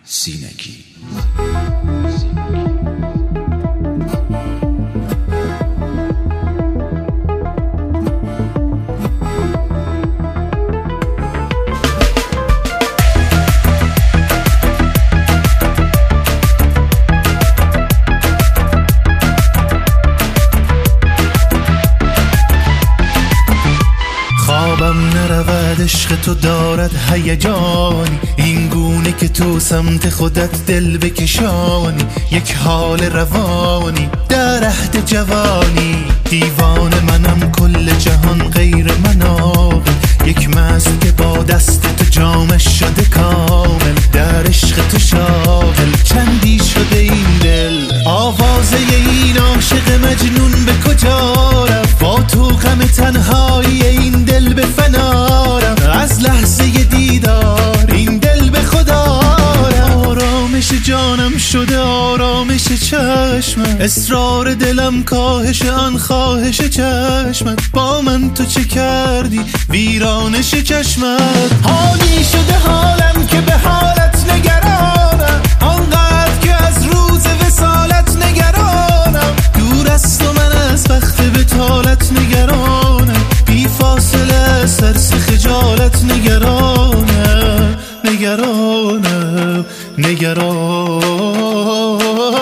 سینگی. خوابم نرود عشق تو دارد هیجانی، این گونه که تو سمت خودت دل بکشانی، یک حال روانی در عهد جوانی. دیوان منم کل جهان غیر من عاقل، یک مست که با دست تو جامش شده کامل، در عشق تو شاغل چندی شده این دل. آوازه این عاشق مجنون به کجا رفت؟ با تو غم تنهایی این دل به فنا رفت، از لحظه دیدار این دل به خدا رفت. آرامش جانم شده آرامش چشمت، اصرار دلم کاهش آن خواهش چشمت. با من تو چه کردی ویرانش چشمت؟ حالی شده حالم که به حالت نگرانم، آنقدر که از روز وصالت نگرانم. دور است و من از وقت بطالت نگرانم، بی فاصله سرس خجالت نگرانم. نگرانم نگرانم.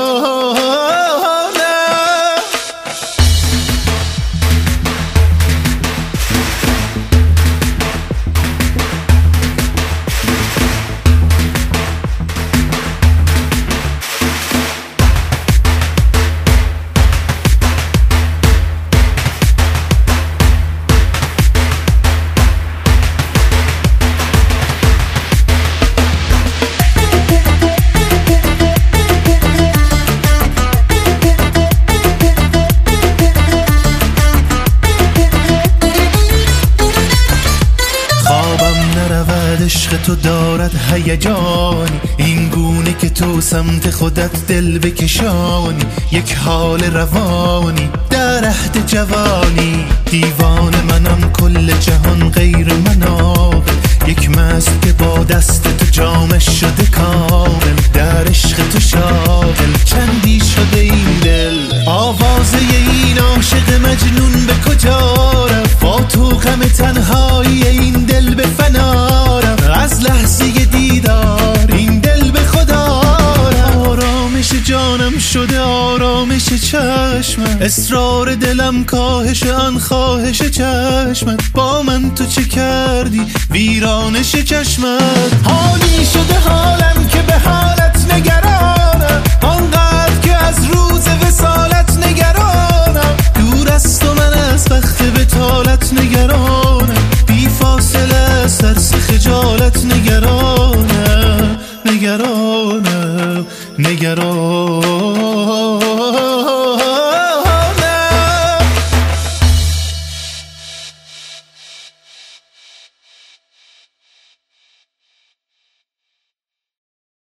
عشق تو دارد هیجانی، این گونه که تو سمت خودت دل بکشانی، یک حال روانی در عهد جوانی. دیوان منم کل جهان غیر من عاقل، یک مست که با دست تو جامش شده کامل، در عشق تو شاغل چندی شده این دل. آوازه این عاشق مجنون به کجا رفت؟ با تو غم تنهایی این دل به فنا رفت، از لحظه دیدار این دل به خدا رفت. آرامش جانم شده آرامش چشمت، اصرار دلم کاهش آن خواهش چشمت. با من تو چه کردی ویرانش چشمت؟ حالی شده حالم که به حالت نگرانم، آنقدر که از روز وصالت نگرانم. دور است و من از وقت بطالت نگرانم، بی فاصله سرس خجالت نگرانم. نگرانم نگرانم.